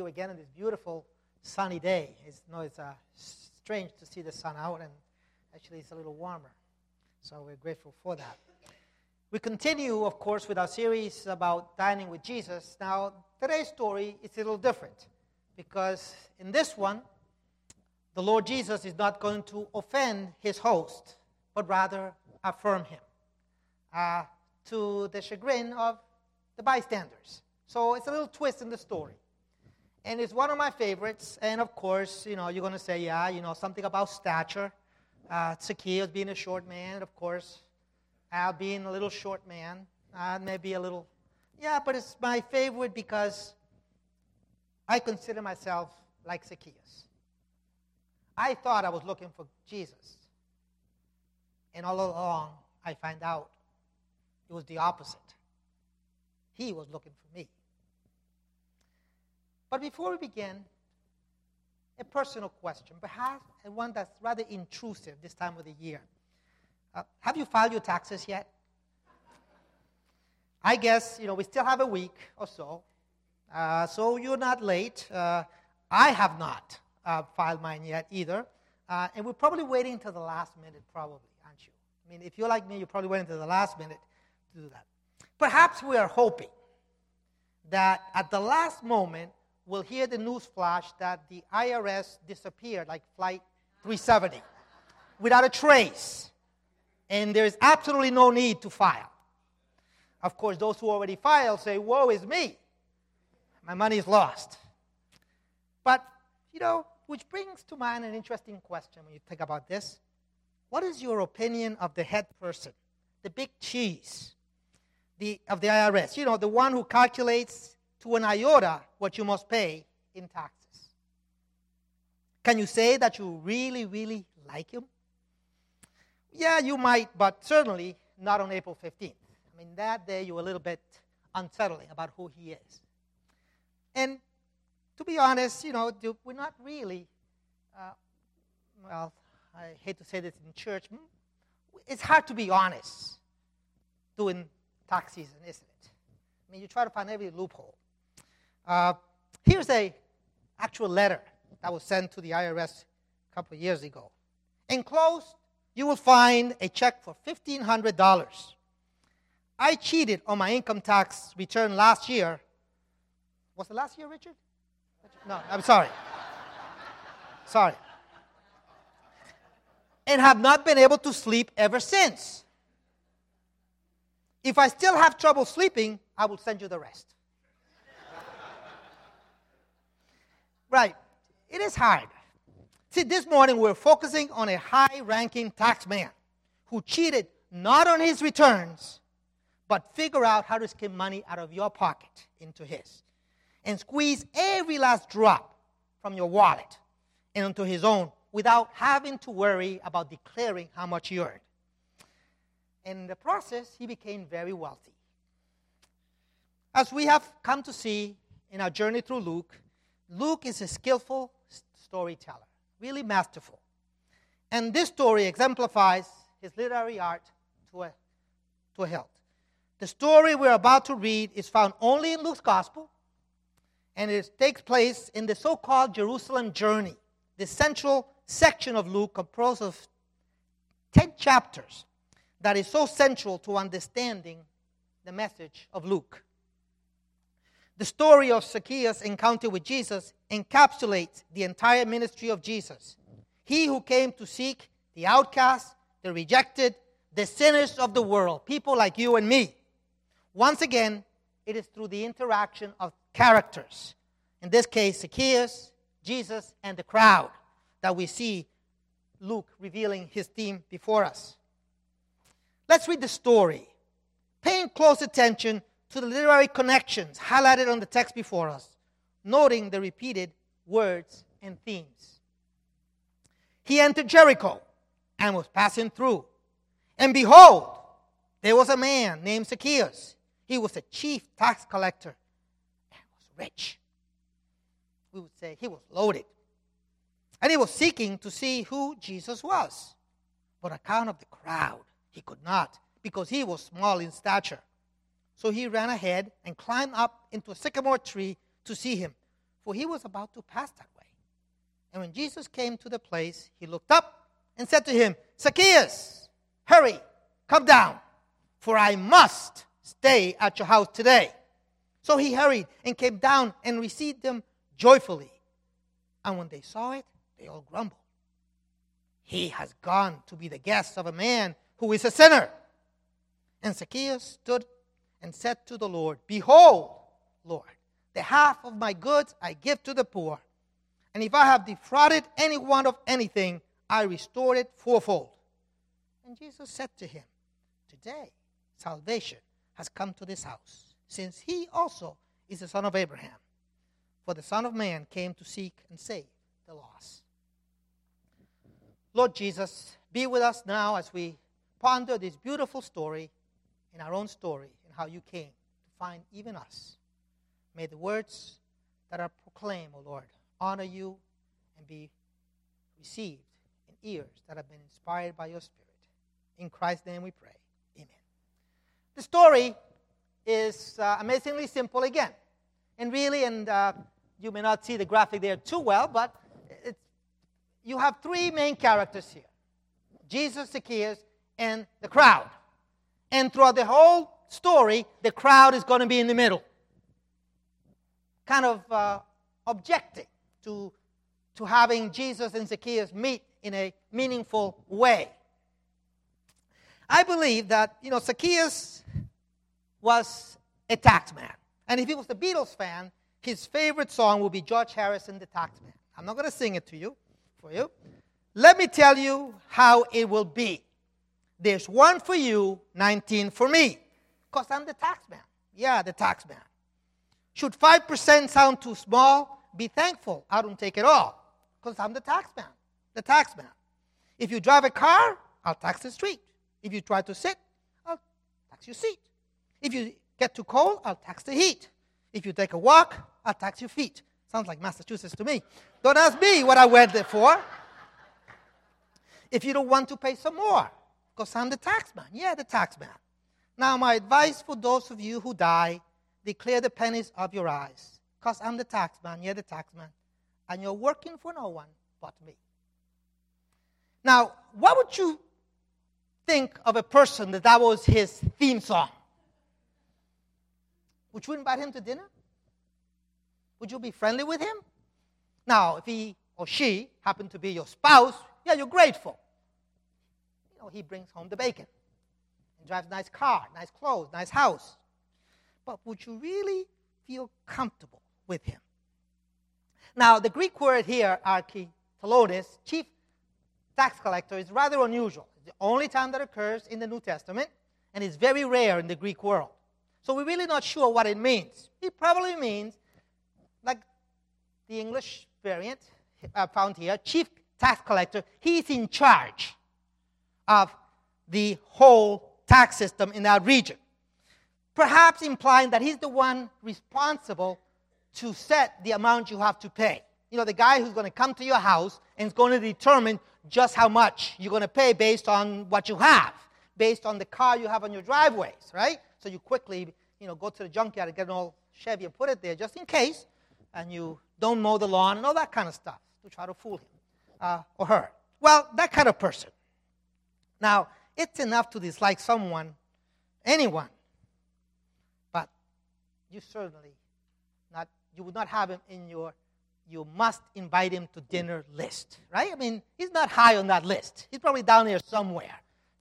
again on this beautiful sunny day. It's strange to see the sun out, and actually it's a little warmer. So we're grateful for that. We continue, of course, with our series about dining with Jesus. Now, today's story is a little different because in this one, the Lord Jesus is not going to offend his host, but rather affirm him to the chagrin of the bystanders. So it's a little twist in the story. And it's one of my favorites. And of course, you're going to say, something about stature. Zacchaeus being a short man, of course. Al being a little short man. Maybe a little, but it's my favorite because I consider myself like Zacchaeus. I thought I was looking for Jesus. And all along, I find out it was the opposite. He was looking for me. But before we begin, a personal question, perhaps one that's rather intrusive this time of the year. Have you filed your taxes yet? I guess, we still have a week or so. So you're not late. I have not filed mine yet either. And we're probably waiting until the last minute, probably, aren't you? I mean, if you're like me, you're probably waiting until the last minute to do that. Perhaps we are hoping that at the last moment, we'll hear the news flash that the IRS disappeared like Flight 370 without a trace. And there's absolutely no need to file. Of course, those who already filed say, woe is me. My money is lost. But, which brings to mind an interesting question when you think about this. What is your opinion of the head person, the big cheese of the IRS? The one who calculates to an iota what you must pay in taxes. Can you say that you really, really like him? Yeah, you might, but certainly not on April 15th. I mean, that day you were a little bit unsettling about who he is. And to be honest, we're not really, I hate to say this in church, it's hard to be honest during tax season, isn't it? I mean, you try to find every loophole. Here's an actual letter that was sent to the IRS a couple of years ago. Enclosed, you will find a check for $1,500. I cheated on my income tax return last year. Was it last year, Richard? No, I'm sorry. Sorry. And have not been able to sleep ever since. If I still have trouble sleeping, I will send you the rest. Right. It is hard. See, this morning we're focusing on a high-ranking tax man who cheated not on his returns, but figure out how to skim money out of your pocket into his and squeeze every last drop from your wallet and into his own without having to worry about declaring how much he earned. And in the process, he became very wealthy. As we have come to see in our journey through Luke, Luke is a skillful storyteller, really masterful. And this story exemplifies his literary art to a hilt. The story we're about to read is found only in Luke's gospel, and it takes place in the so-called Jerusalem journey, the central section of Luke composed of 10 chapters that is so central to understanding the message of Luke. The story of Zacchaeus' encounter with Jesus encapsulates the entire ministry of Jesus. He who came to seek the outcast, the rejected, the sinners of the world, people like you and me. Once again, it is through the interaction of characters, in this case Zacchaeus, Jesus, and the crowd, that we see Luke revealing his theme before us. Let's read the story, paying close attention to the literary connections highlighted on the text before us, noting the repeated words and themes. He entered Jericho and was passing through. And behold, there was a man named Zacchaeus. He was a chief tax collector and was rich. We would say he was loaded. And he was seeking to see who Jesus was. But on account of the crowd, he could not, because he was small in stature. So he ran ahead and climbed up into a sycamore tree to see him, for he was about to pass that way. And when Jesus came to the place, he looked up and said to him, Zacchaeus, hurry, come down, for I must stay at your house today. So he hurried and came down and received them joyfully. And when they saw it, they all grumbled. He has gone to be the guest of a man who is a sinner. And Zacchaeus stood and said to the Lord, Behold, Lord, the half of my goods I give to the poor. And if I have defrauded anyone of anything, I restore it fourfold. And Jesus said to him, Today salvation has come to this house, since he also is the son of Abraham. For the Son of Man came to seek and save the lost. Lord Jesus, be with us now as we ponder this beautiful story in our own story and how you came to find even us. May the words that are proclaimed, O Lord, honor you and be received in ears that have been inspired by your Spirit. In Christ's name we pray. Amen. The story is amazingly simple again. And really, you may not see the graphic there too well, but you have three main characters here. Jesus, Zacchaeus, and the crowd. And throughout the whole story, the crowd is going to be in the middle. Kind of objecting to having Jesus and Zacchaeus meet in a meaningful way. I believe that, Zacchaeus was a tax man. And if he was a Beatles fan, his favorite song will be George Harrison, The Taxman. I'm not going to sing it for you. Let me tell you how it will be. There's 1 for you, 19 for me. Because I'm the taxman. Yeah, the taxman. Should 5% sound too small, be thankful I don't take it all. Because I'm the taxman. The taxman. If you drive a car, I'll tax the street. If you try to sit, I'll tax your seat. If you get too cold, I'll tax the heat. If you take a walk, I'll tax your feet. Sounds like Massachusetts to me. Don't ask me what I went there for. If you don't want to pay some more, because I'm the taxman. Yeah, the taxman. Now, my advice for those of you who die, declare the pennies of your eyes, because I'm the taxman. Yeah, the taxman. And you're working for no one but me. Now, what would you think of a person that was his theme song? Would you invite him to dinner? Would you be friendly with him? Now, if he or she happened to be your spouse, yeah, you're grateful. He brings home the bacon. He drives a nice car, nice clothes, nice house. But would you really feel comfortable with him? Now, the Greek word here, architalonis, chief tax collector, is rather unusual. It's the only time that occurs in the New Testament, and it's very rare in the Greek world. So we're really not sure what it means. It probably means, like the English variant found here, chief tax collector. He's in charge of the whole tax system in that region. Perhaps implying that he's the one responsible to set the amount you have to pay. The guy who's going to come to your house and is going to determine just how much you're going to pay based on what you have, based on the car you have on your driveways, right? So you quickly, go to the junkyard and get an old Chevy and put it there just in case, and you don't mow the lawn and all that kind of stuff to try to fool him or her. Well, that kind of person. Now, it's enough to dislike anyone, but you certainly you would not have him in your you must invite him to dinner list, right? I mean, he's not high on that list. He's probably down there somewhere,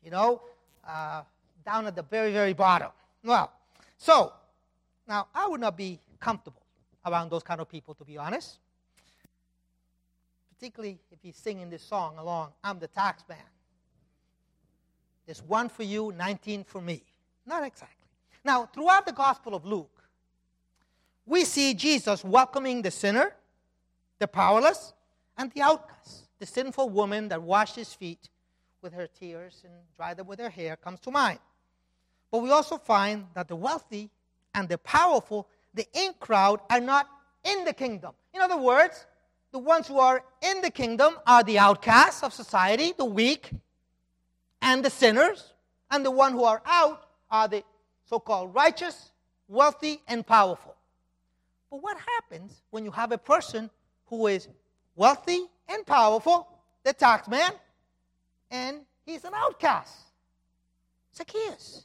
down at the very, very bottom. Well, so now I would not be comfortable around those kind of people, to be honest. Particularly if he's singing this song along, I'm the tax man. There's 1 for you, 19 for me. Not exactly. Now, throughout the Gospel of Luke, we see Jesus welcoming the sinner, the powerless, and the outcast. The sinful woman that washed his feet with her tears and dried them with her hair comes to mind. But we also find that the wealthy and the powerful, the in crowd, are not in the kingdom. In other words, the ones who are in the kingdom are the outcasts of society, the weak, and the sinners. And the ones who are out are the so-called righteous, wealthy, and powerful. But what happens when you have a person who is wealthy and powerful, the tax man, and he's an outcast? Zacchaeus.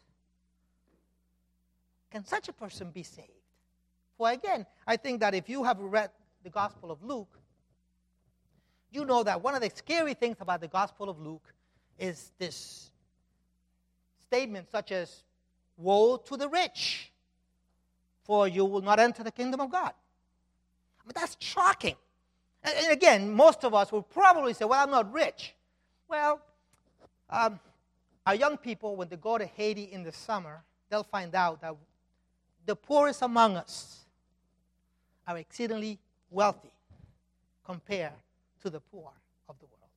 Can such a person be saved? For again, I think that if you have read the Gospel of Luke, you know that one of the scary things about the Gospel of Luke is this statement such as, woe to the rich, for you will not enter the kingdom of God. I mean, that's shocking. And again, most of us will probably say, well, I'm not rich. Well, our young people, when they go to Haiti in the summer, they'll find out that the poorest among us are exceedingly wealthy compared to the poor of the world.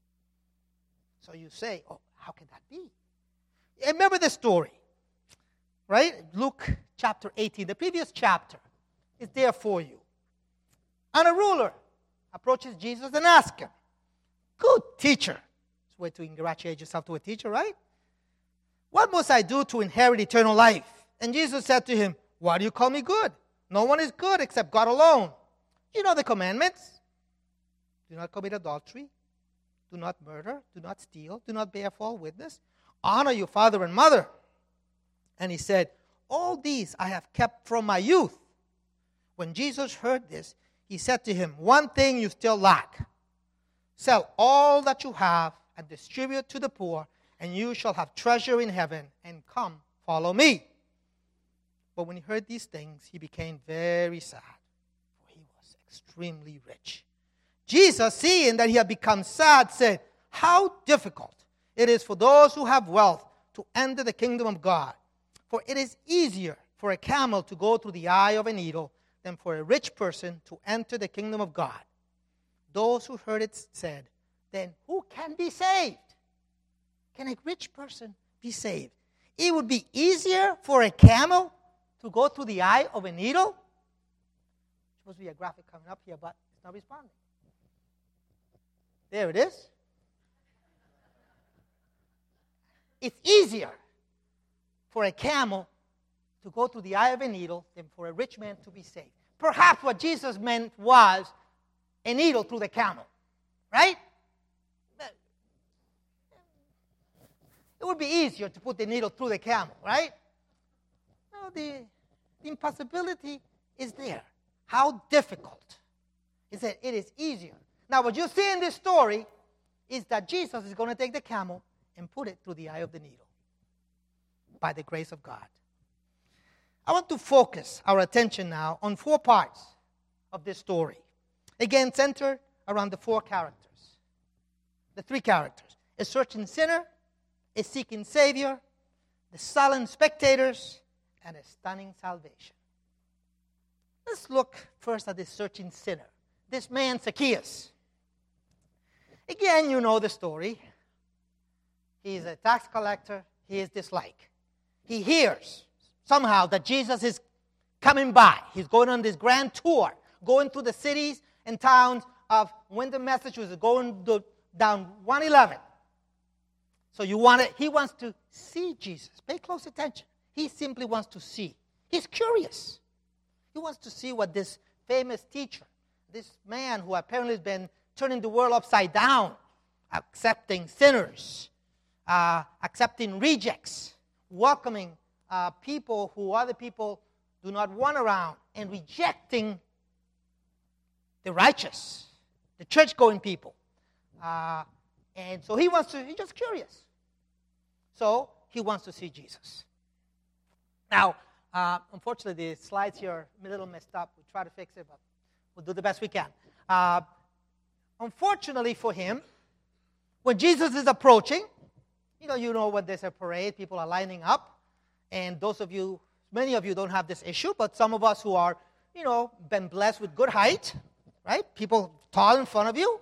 So you say, oh, how can that be? And remember the story, right? Luke chapter 18, the previous chapter is there for you. And a ruler approaches Jesus and asks him, good teacher. It's a way to congratulate yourself to a teacher, right? What must I do to inherit eternal life? And Jesus said to him, why do you call me good? No one is good except God alone. You know the commandments. Do not commit adultery. Do not murder. Do not steal. Do not bear false witness. Honor your father and mother. And he said, all these I have kept from my youth. When Jesus heard this, he said to him, one thing you still lack. Sell all that you have and distribute to the poor, and you shall have treasure in heaven, and come, follow me. But when he heard these things, he became very sad, for he was extremely rich. Jesus, seeing that he had become sad, said, how difficult it is for those who have wealth to enter the kingdom of God. For it is easier for a camel to go through the eye of a needle than for a rich person to enter the kingdom of God. Those who heard it said, then who can be saved? Can a rich person be saved? It would be easier for a camel to go through the eye of a needle. There's supposed to be a graphic coming up here, but it's not responding. There it is. It's easier for a camel to go through the eye of a needle than for a rich man to be saved. Perhaps what Jesus meant was a needle through the camel, right? It would be easier to put the needle through the camel, right? No, the impossibility is there. How difficult is that it is easier. Now, what you see in this story is that Jesus is going to take the camel and put it through the eye of the needle by the grace of God. I want to focus our attention now on 4 parts of this story. Again, centered around the 4 characters. The 3 characters. A searching sinner, a seeking Savior, the silent spectators, and a stunning salvation. Let's look first at the searching sinner. This man, Zacchaeus. Again, you know the story. He's a tax collector. He is disliked. He hears somehow that Jesus is coming by. He's going on this grand tour, going through the cities and towns of Windham, Massachusetts, going down 111. So he wants to see Jesus. Pay close attention. He simply wants to see. He's curious. He wants to see what this famous teacher, this man who apparently has been turning the world upside down, accepting sinners, accepting rejects, welcoming people who other people do not want around, and rejecting the righteous, the church-going people. And so he's just curious. So he wants to see Jesus. Now, unfortunately, the slides here are a little messed up. We'll try to fix it, but we'll do the best we can. Unfortunately for him, when Jesus is approaching, you know when there's a parade, people are lining up. And many of you don't have this issue, but some of us who are, been blessed with good height, right? People tall in front of you,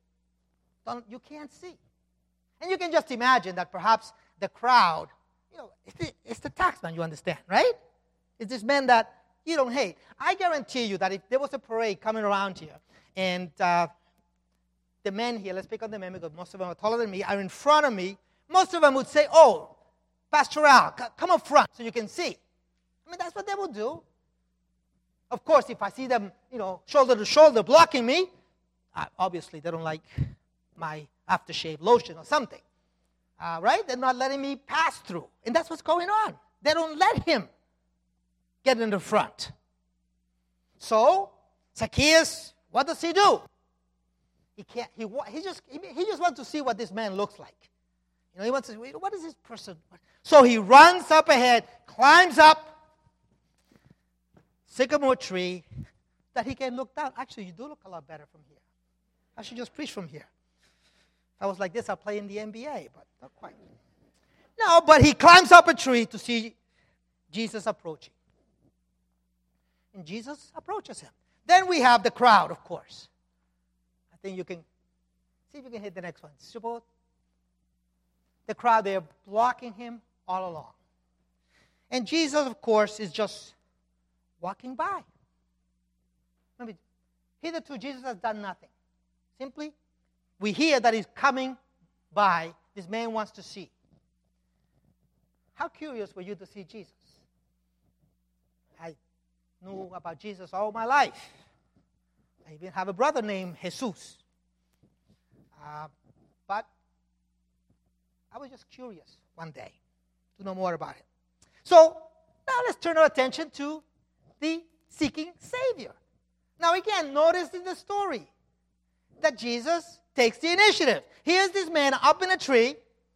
you can't see. And you can just imagine that perhaps the crowd, it's the taxman, you understand, right? It's this man that you don't hate. I guarantee you that if there was a parade coming around here, and the men here, let's pick on the men because most of them are taller than me, are in front of me, most of them would say, oh, Pastor Al, come up front so you can see. I mean, that's what they would do. Of course, if I see them, shoulder to shoulder blocking me, obviously they don't like my aftershave lotion or something. Right? They're not letting me pass through. And that's what's going on. They don't let him get in the front. So, Zacchaeus, what does he do? He just wants to see what this man looks like. He wants to, what is this person? So he runs up ahead, climbs up sycamore tree that he can look down. Actually, you do look a lot better from here. I should just preach from here. If I was like this, I'd play in the NBA, but not quite. No, but he climbs up a tree to see Jesus approaching. And Jesus approaches him. Then we have the crowd, of course. I think you can, see if you can hit the next one. Support. The crowd, they're blocking him all along. And Jesus, of course, is just walking by. Remember, hitherto, Jesus has done nothing. Simply, we hear that he's coming by. This man wants to see. How curious were you to see Jesus? I knew about Jesus all my life. I even have a brother named Jesus. But I was just curious one day to know more about it. So now let's turn our attention to the seeking Savior. Now again, notice in the story that Jesus takes the initiative. Here's this man up in a tree.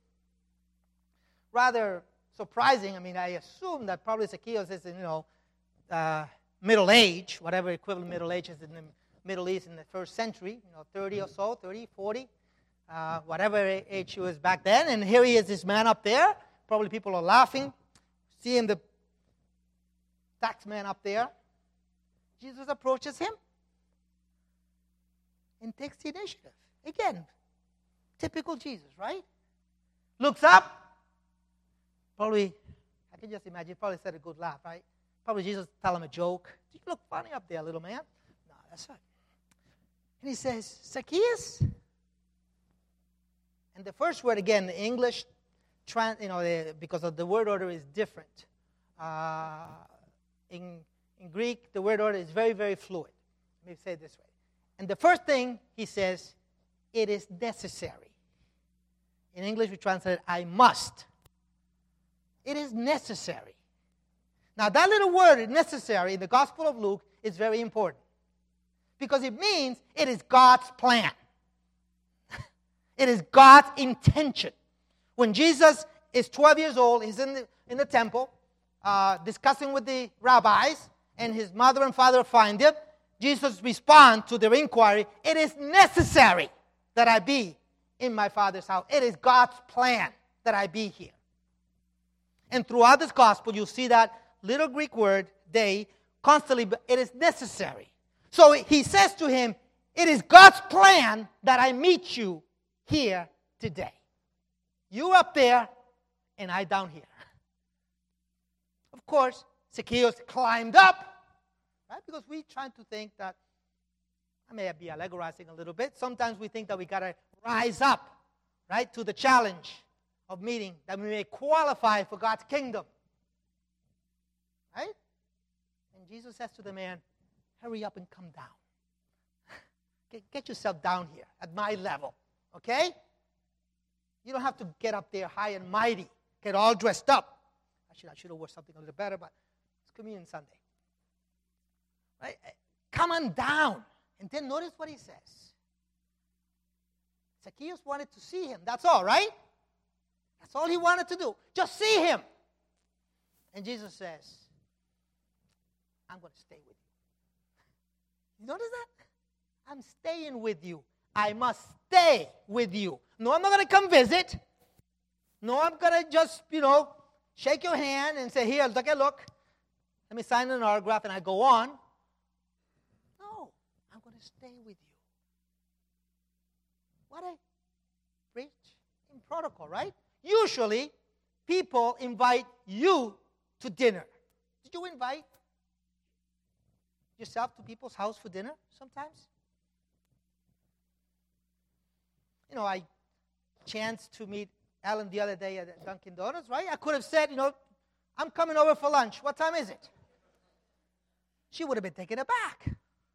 Rather surprising. I mean, I assume that probably Zacchaeus is in, middle age, whatever equivalent middle age is in the Middle East in the first century, 30 or so, 30, 40, whatever age he was back then. And here he is, this man up there. Probably people are laughing, seeing the tax man up there. Jesus approaches him and takes the initiative. Again, typical Jesus, right? Looks up. Probably, I can just imagine, probably said a good laugh, right? Probably Jesus tell him a joke. You look funny up there, little man. No, that's right. And he says, Zacchaeus. And the first word, again, the English, because of the word order is different. In Greek, the word order is very, very fluid. Let me say it this way. And the first thing he says, it is necessary. In English, we translate, I must. It is necessary. Now, that little word, necessary, in the Gospel of Luke is very important. Because it means it is God's plan. It is God's intention. When Jesus is 12 years old, he's in the temple, discussing with the rabbis, and his mother and father find him. Jesus responds to their inquiry, it is necessary that I be in my Father's house. It is God's plan that I be here. And throughout this gospel, you see that little Greek word, they, constantly, but it is necessary. So he says to him, it is God's plan that I meet you here today. You up there, and I down here. Of course, Zacchaeus climbed up, right? Because we try to think that, I may be allegorizing a little bit. Sometimes we think that we got to rise up, right, to the challenge of meeting, that we may qualify for God's kingdom. Right? And Jesus says to the man, hurry up and come down. Get yourself down here at my level, okay? You don't have to get up there high and mighty, get all dressed up. I should have worn something a little better, but it's Communion Sunday. Right? Come on down. And then notice what he says. Zacchaeus wanted to see him. That's all, right? That's all he wanted to do. Just see him. And Jesus says, I'm going to stay with you. You notice that? I'm staying with you. I must stay with you. No, I'm not going to come visit. No, I'm going to just, shake your hand and say, here, take a look. Let me sign an autograph and I go on. No, I'm going to stay with you. What I preach in protocol, right? Usually, people invite you to dinner. Did you invite yourself to people's house for dinner sometimes? I chanced to meet Alan the other day at Dunkin' Donuts, right? I could have said, I'm coming over for lunch. What time is it? she would have been taken aback.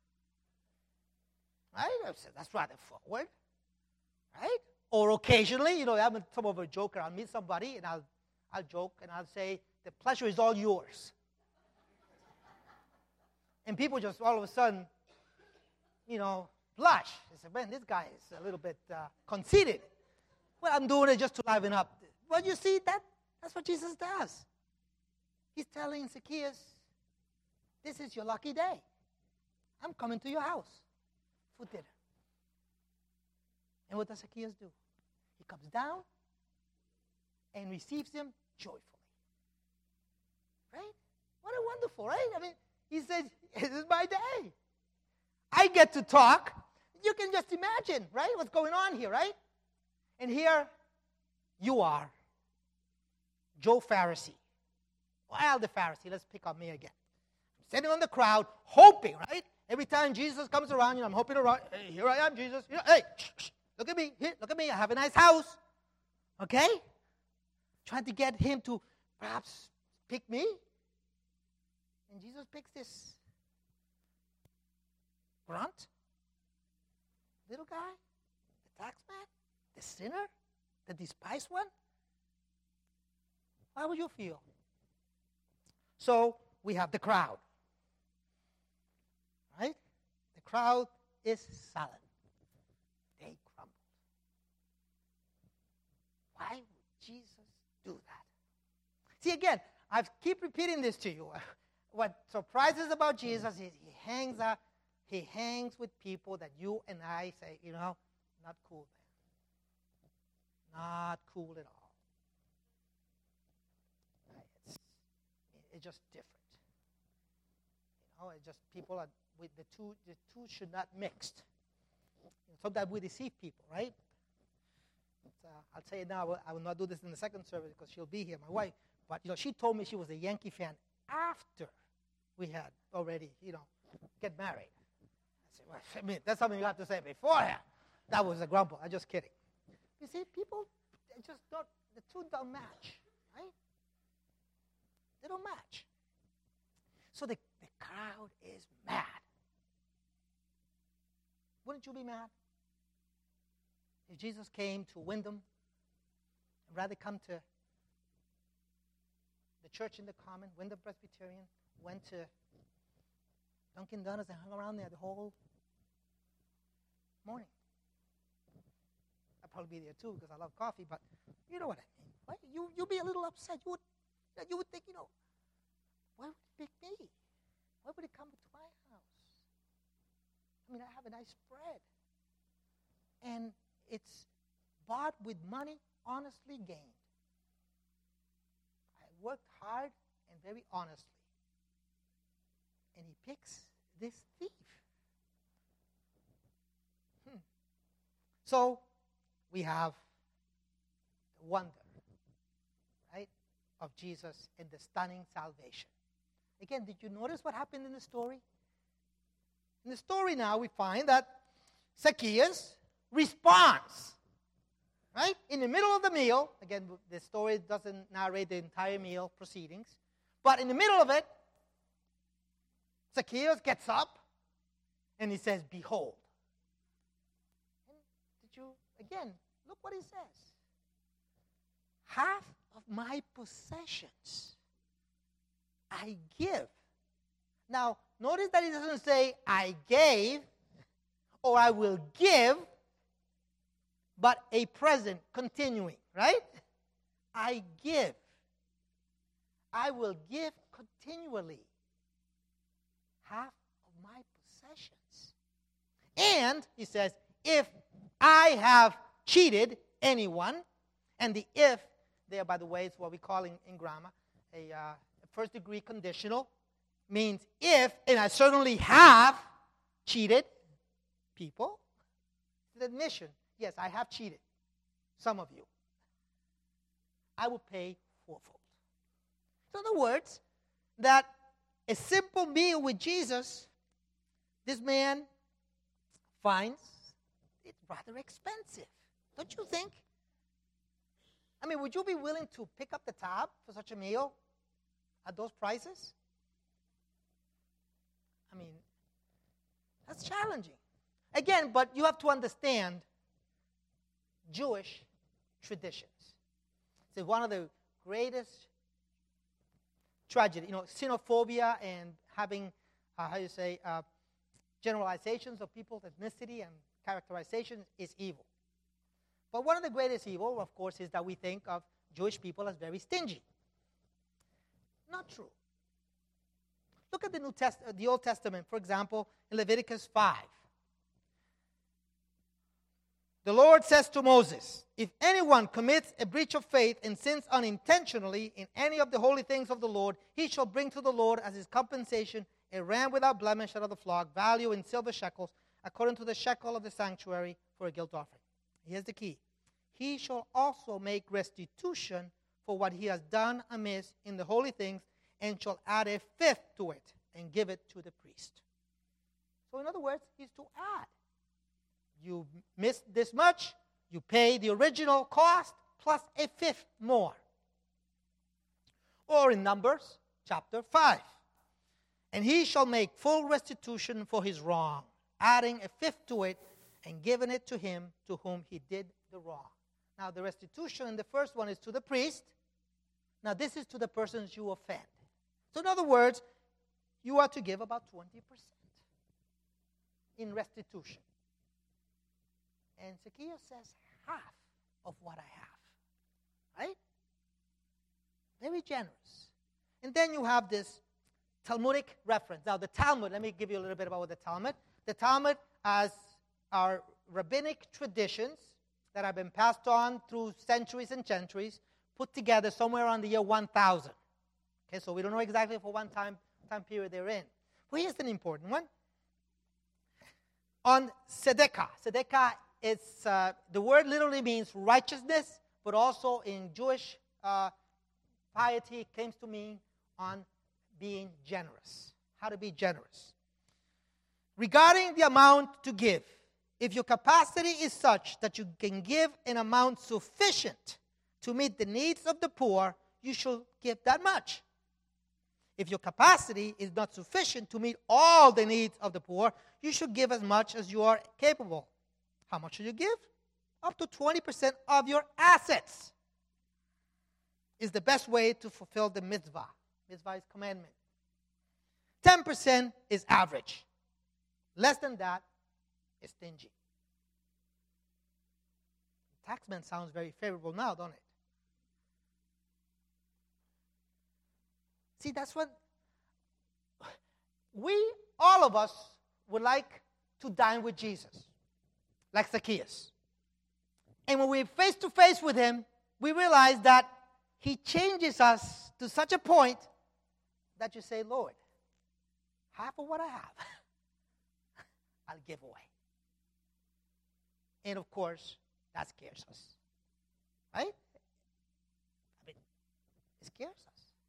Right? That's rather forward. Right? Or occasionally, I'm some of a joker. I'll meet somebody and I'll joke and I'll say, the pleasure is all yours. And people just all of a sudden, blush. They say, man, this guy is a little bit conceited. Well, I'm doing it just to liven up. Well, you see, that's what Jesus does. He's telling Zacchaeus, this is your lucky day. I'm coming to your house for dinner. And what does Zacchaeus do? He comes down and receives him joyfully. Right? What a wonderful, right? I mean, he says, this is my day. I get to talk. You can just imagine, right, what's going on here, right? And here you are, Joe Pharisee. Well, the Pharisee, let's pick on me again. I'm sitting on the crowd, hoping, right? Every time Jesus comes around, I'm hoping around, hey, here I am, Jesus. Hey, look at me. Here, look at me. I have a nice house. Okay? Trying to get him to perhaps pick me. And Jesus picks this grunt, little guy, the tax man, the sinner, the despised one. How would you feel? So we have the crowd. Right? The crowd is silent. They grumbled. Why would Jesus do that? See, again, I keep repeating this to you. What surprises about Jesus is he hangs with people that you and I say, not cool, man. Not cool at all. It's just different. It's just people are with the two should not mix. Sometimes we deceive people, right? I'll tell you now, I will not do this in the second service because she'll be here, my wife. But she told me she was a Yankee fan after we had already, get married. I said, well, that's something you have to say beforehand. That was a grumble. I'm just kidding. You see, people, they just don't, the two don't match, right? They don't match. So the crowd is mad. Wouldn't you be mad if Jesus came to Wyndham and rather come to the church in the Common, Wyndham Presbyterian, went to Dunkin' Donuts and hung around there the whole morning? I'd probably be there too because I love coffee, but you know what I mean. Right? You'd be a little upset. You would think, why would he pick me? Why would he come to my house? I mean, I have a nice spread. And it's bought with money honestly gained. I worked hard and very honestly. And he picks this thief. So we have the wonder, right, of Jesus and the stunning salvation. Again, did you notice what happened in the story? In the story now, we find that Zacchaeus responds, right? In the middle of the meal, again, the story doesn't narrate the entire meal proceedings, but in the middle of it, Zacchaeus gets up and he says, behold. And did you, again, look what he says. Half of my possessions I give. Now, notice that he doesn't say, I gave, or I will give, but a present continuing, right? I give. I will give continually half of my possessions. And, he says, if I have cheated anyone, and the if, there, by the way, is what we call in grammar, a first-degree conditional, means if, and I certainly have cheated people. It's an admission. Yes, I have cheated some of you. I will pay fourfold. In other words, that a simple meal with Jesus, this man finds it rather expensive. Don't you think? I mean, would you be willing to pick up the tab for such a meal at those prices? I mean, that's challenging. Again, but you have to understand Jewish traditions. It's one of the greatest tragedy. Xenophobia and having, generalizations of people's ethnicity and characterizations is evil. But one of the greatest evil, of course, is that we think of Jewish people as very stingy. Not true. Look at the Old Testament, for example, in Leviticus 5. The Lord says to Moses, if anyone commits a breach of faith and sins unintentionally in any of the holy things of the Lord, he shall bring to the Lord as his compensation a ram without blemish out of the flock, value in silver shekels, according to the shekel of the sanctuary, for a guilt offering. Here's the key. He shall also make restitution for what he has done amiss in the holy things, and shall add a fifth to it and give it to the priest. So in other words, he's to add. You missed this much, you pay the original cost plus a fifth more. Or in Numbers chapter 5. And he shall make full restitution for his wrong, adding a fifth to it and giving it to him to whom he did the wrong. Now the restitution in the first one is to the priest. Now this is to the persons you offend. So in other words, you are to give about 20% in restitution. And Zacchaeus says, half of what I have. Right? Very generous. And then you have this Talmudic reference. Now the Talmud, let me give you a little bit about the Talmud. The Talmud as our rabbinic traditions that have been passed on through centuries and centuries, put together somewhere around the year 1000. Okay, so we don't know exactly for what time period they're in. But here's an important one. On tzedakah. Tzedakah is, the word literally means righteousness, but also in Jewish piety it claims to mean on being generous. How to be generous. Regarding the amount to give, if your capacity is such that you can give an amount sufficient to meet the needs of the poor, you should give that much. If your capacity is not sufficient to meet all the needs of the poor, you should give as much as you are capable. How much should you give? Up to 20% of your assets is the best way to fulfill the mitzvah. Mitzvah is commandment. 10% is average. Less than that is stingy. Taxman sounds very favorable now, don't it? See, that's what all of us would like to dine with Jesus, like Zacchaeus. And when we're face to face with him, we realize that he changes us to such a point that you say, Lord, half of what I have, I'll give away. And of course, that scares us. Right? I mean, it scares us.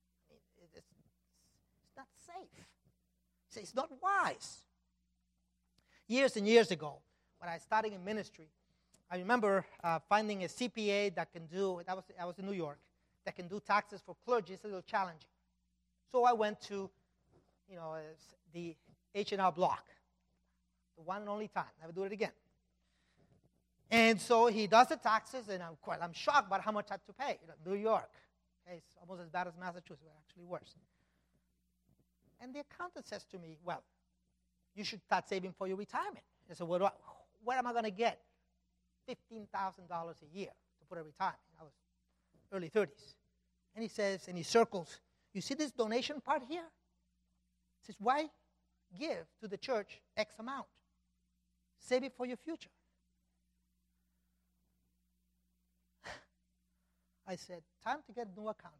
It's not safe. It's not wise. Years and years ago, when I started in ministry, I remember finding a CPA that can do, I was in New York, that can do taxes for clergy. It's a little challenging. So I went to, the H&R Block, the one and only time. Never do it again. And so he does the taxes, and I'm shocked about how much I have to pay. New York, okay, it's almost as bad as Massachusetts, but actually worse. And the accountant says to me, well, you should start saving for your retirement. I said, where am I going to get $15,000 a year to put in retirement? I was early 30s. And he says, and he circles, you see this donation part here? He says, why give to the church X amount? Save it for your future. I said, time to get a new accountant.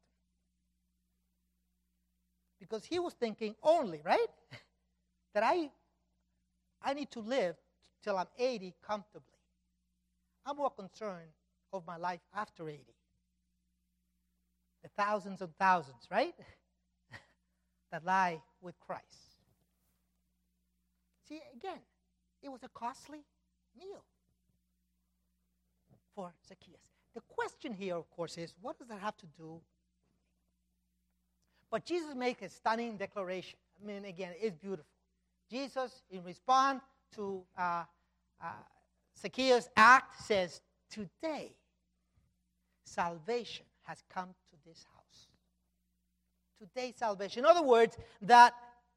Because he was thinking only, right? That I need to live till I'm 80 comfortably. I'm more concerned of my life after 80. The thousands and thousands, right? That lie with Christ. See, again, it was a costly meal for Zacchaeus. The question here, of course, is what does that have to do with me? But Jesus makes a stunning declaration. I mean, again, it's beautiful. Jesus, in response to Zacchaeus' act, says, today, salvation has come to this house. Today, salvation. In other words, that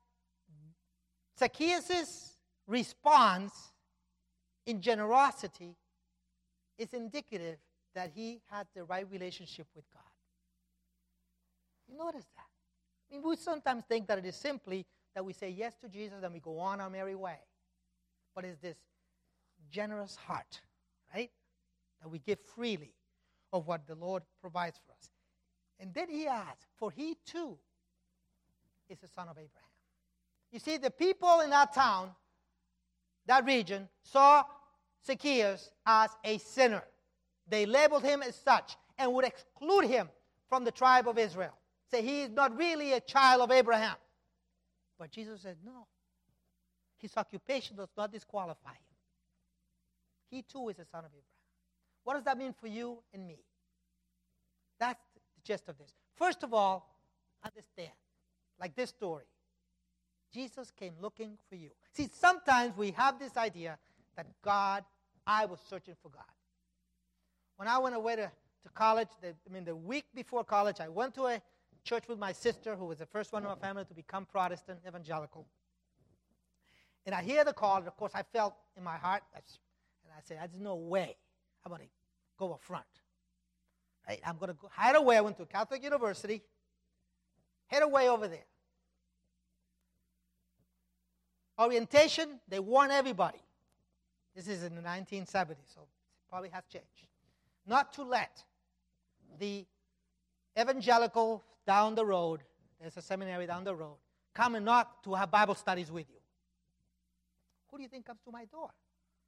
Zacchaeus' response in generosity is indicative that he had the right relationship with God. You notice that? I mean, we sometimes think that it is simply that we say yes to Jesus and we go on our merry way. But it's this generous heart, right? That we give freely of what the Lord provides for us. And then he adds, for he too is a son of Abraham. You see, the people in that town, that region, saw Zacchaeus as a sinner. They labeled him as such and would exclude him from the tribe of Israel. Say he is not really a child of Abraham. But Jesus said, no. His occupation does not disqualify him. He too is a son of Abraham. What does that mean for you and me? That's the gist of this. First of all, understand, like this story, Jesus came looking for you. See, sometimes we have this idea that I was searching for God. When I went away to college, the week before college, I went to a church with my sister, who was the first one in my family to become Protestant, evangelical. And I hear the call, and of course I felt in my heart, and I said, there's no way I'm going to go up front. Right? I'm going to go, head away. I went to Catholic University, head away over there. Orientation, they warn everybody. This is in the 1970s, so it probably has changed. Not to let the evangelical down the road, there's a seminary down the road, come and knock to have Bible studies with you. Who do you think comes to my door?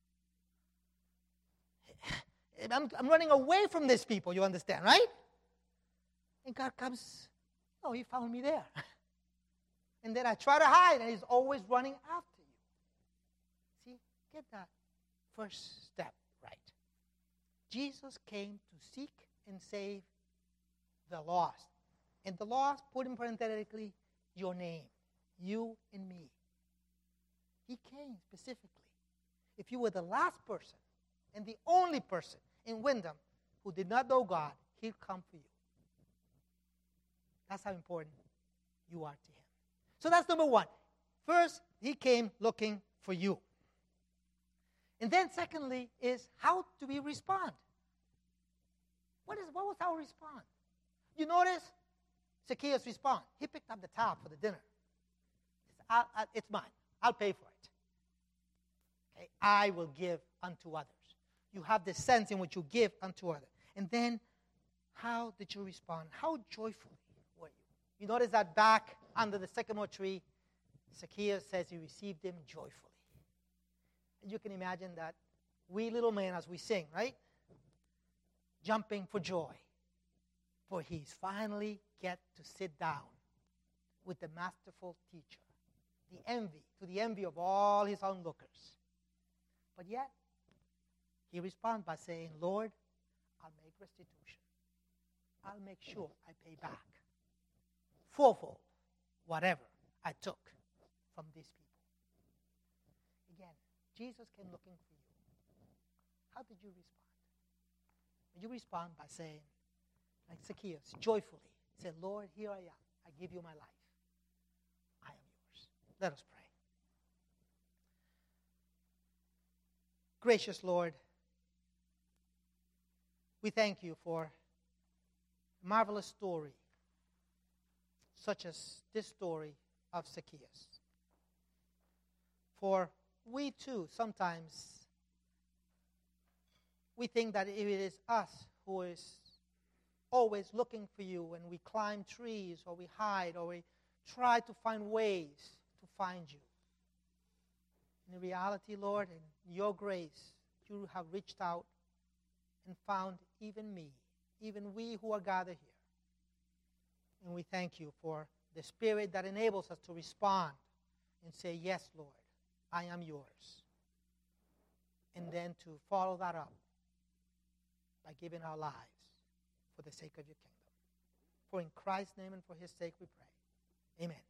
I'm running away from these people, you understand, right? And God comes, he found me there. And then I try to hide, and he's always running after you. See, get that first step right. Jesus came to seek and save the lost. And the lost, put in parenthetically, your name, you and me. He came specifically. If you were the last person and the only person in Wyndham who did not know God, he'll come for you. That's how important you are to him. So that's number one. First, he came looking for you. And then secondly is, how do we respond? What was our response? You notice Zacchaeus' response. He picked up the tab for the dinner. It's mine. I'll pay for it. Okay? I will give unto others. You have the sense in which you give unto others. And then, how did you respond? How joyfully were you? You notice that back under the sycamore tree, Zacchaeus says he received him joyfully. And you can imagine that we little men, as we sing, right? Jumping for joy. For he's finally get to sit down with the masterful teacher. To the envy of all his onlookers. But yet, he responds by saying, Lord, I'll make restitution. I'll make sure I pay back fourfold whatever I took from these people. Again, Jesus came looking for you. How did you respond? Did you respond by saying, like Zacchaeus, joyfully, say, Lord, here I am. I give you my life. I am yours. Let us pray. Gracious Lord, we thank you for a marvelous story, such as this story of Zacchaeus. For we too, sometimes, we think that it is us who is always looking for you, and we climb trees, or we hide, or we try to find ways to find you. In reality, Lord, in your grace, you have reached out and found even me, even we who are gathered here. And we thank you for the Spirit that enables us to respond and say, yes, Lord, I am yours. And then to follow that up by giving our lives for the sake of your kingdom. For in Christ's name and for his sake we pray. Amen.